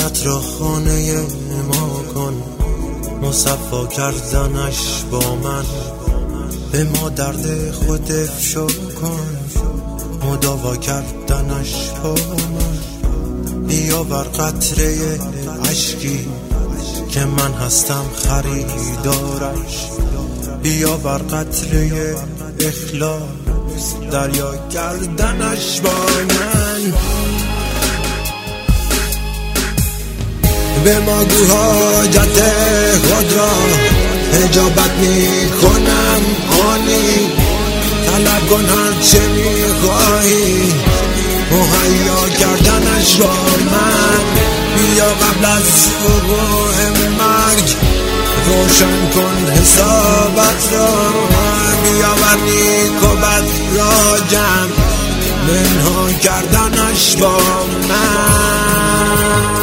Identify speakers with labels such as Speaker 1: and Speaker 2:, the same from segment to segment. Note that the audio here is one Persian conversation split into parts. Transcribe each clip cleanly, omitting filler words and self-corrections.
Speaker 1: دلت را خانه ما کن، مصفا کردنش با من، به ما درد خود افشا کن، مداوا کردنش با من. بیاور قطره عشقی که من هستم خریدارش، بیاور قطره اخلاص دریا کردنش با من. به ما گو حاجت خود را اجابت می کنم آنی، طلب کن هر چه می خواهی مهیا کردنش با من. بیا قبل از وقوع مرگ روشن کن حسابت را، بیاور نیک و بد را جمع منها کردنش با من.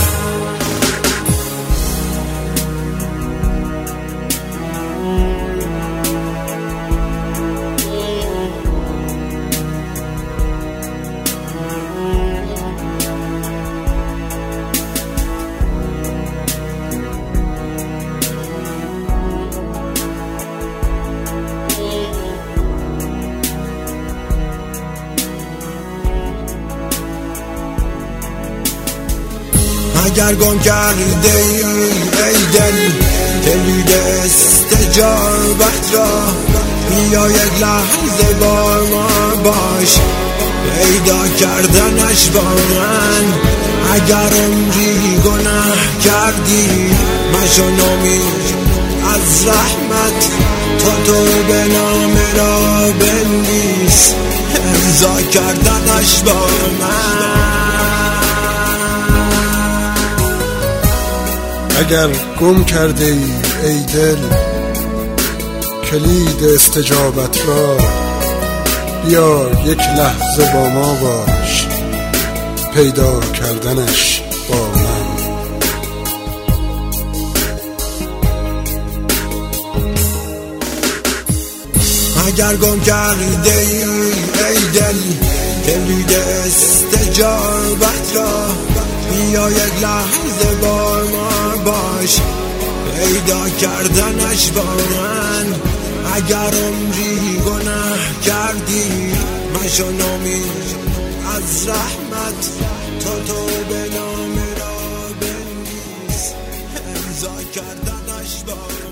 Speaker 1: اگر گم کرده ای دل کلید استجابت را، بیا یک لحظه با ما باش پیدا کردنش با من. اگر عمری گناه کردی مشو نومید از رحمت، تو به نام را بنویس امضا کردنش با من.
Speaker 2: اگر گم کرده ای دل کلید استجابت را، بیا یک لحظه با ما باش پیدا کردنش با من.
Speaker 1: اگر گم کرده ای دل کلید استجابت را، بیا یک لحظه با ما باش پیدا کردنش با من. اگر عمری گناه کردی مشو نومید از رحمت، تو به نام را بنویس امضا کردنش با من.